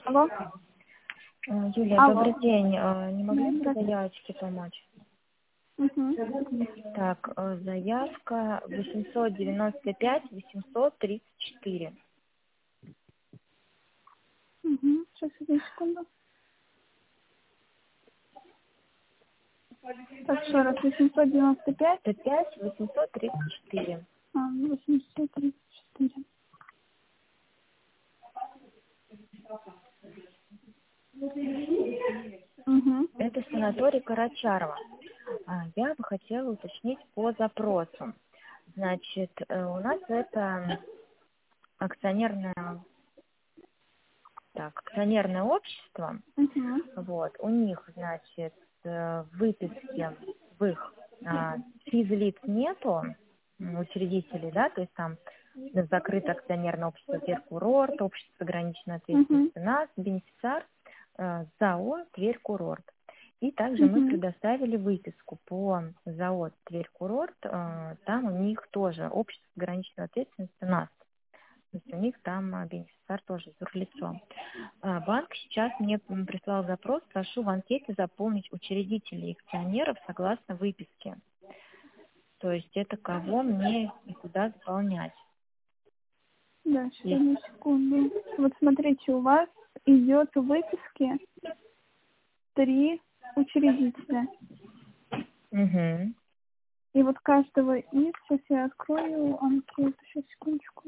Алло. Юлия, Алло. добрый день. Не могли бы Здравствуйте. заявочке помочь? Угу. Так, заявка 895-834. Угу. Сейчас, одну секунду. Так, еще раз. 895. 105-834. 834. Угу. Это санаторий Карачарова. Я бы хотела уточнить по запросу. Значит, у нас это акционерное общество. Угу. Вот, у них, значит, выписки в их физлиц нету, учредителей, да, то есть там закрыто акционерное общество Тверь-Курорт, общество с ограниченной Угу. ответственностью НАС, бенефициар ЗАО Тверь-Курорт. И также мы Угу. предоставили выписку по ЗАО Тверь-Курорт, там у них тоже общество с ограниченной ответственностью НАС. То есть у них там бенефициар тоже юрлицо. Банк сейчас мне прислал запрос, прошу в анкете заполнить учредителей и акционеров согласно выписке. То есть это кого мне и куда заполнять. Да, сейчас, Есть. одну секунду. Вот смотрите, у вас идет в выписке 3 учредителя. Угу. И вот каждого из, сейчас я открою анкету, сейчас, секундочку.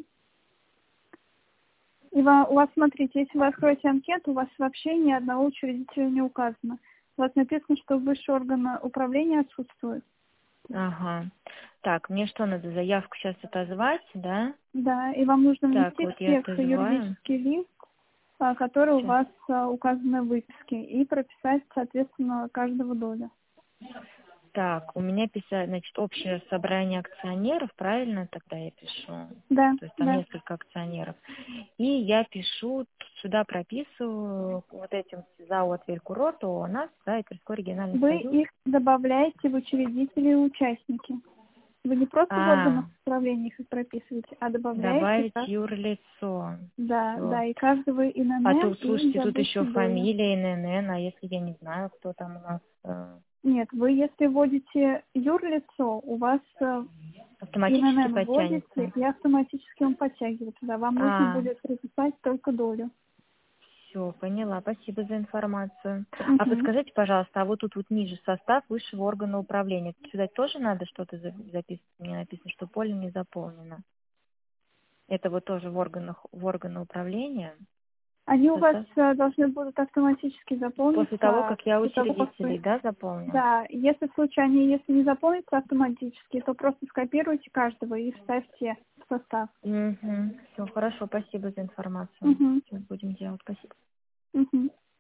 И у вас, смотрите, если вы откроете анкету, у вас вообще ни одного учредителя не указано. У вас написано, что высший орган управления отсутствует. Ага. Так, мне что, надо заявку сейчас отозвать, да? Да, и вам нужно Так, внести в вот я текст отозваю. юридический лист, который у Сейчас. вас указаны в выписке, и прописать, соответственно, каждого долю. Так, у меня значит, общее собрание акционеров, правильно тогда я пишу? Да, То есть там да. несколько акционеров. И я пишу, сюда прописываю вот этим ЗАО Тверь-Курорт, ООНАС, да, и Тверской региональный Вы союз. их добавляете в учредители и участники. Вы не просто в органах управления их прописываете, а добавляете Добавить как... юрлицо. Да, Все. да, и каждого А ИНН тут, и слушайте, тут еще добавьте долю. фамилия, ИНН, а если я не знаю, кто там у нас, Нет, вы если вводите юрлицо, у вас автоматически ИНН вводите, подтянется. и автоматически он подтягивается. Да, вам нужно будет прописать только долю. Все, поняла. Спасибо за информацию. А Угу. подскажите, пожалуйста, а вот тут вот ниже состав высшего органа управления. Сюда тоже надо что-то записывать? Мне написано, что поле не заполнено. Это вот тоже в органы управления. Они у вас Состав. должны будут автоматически После того, заполниться как я после того, как учредителей, вы... да, заполню? Да, если случайно, если не заполнится автоматически, то просто скопируйте каждого и вставьте в состав. Угу. Все, хорошо, спасибо за информацию. Угу. Сейчас будем делать. Спасибо. Угу.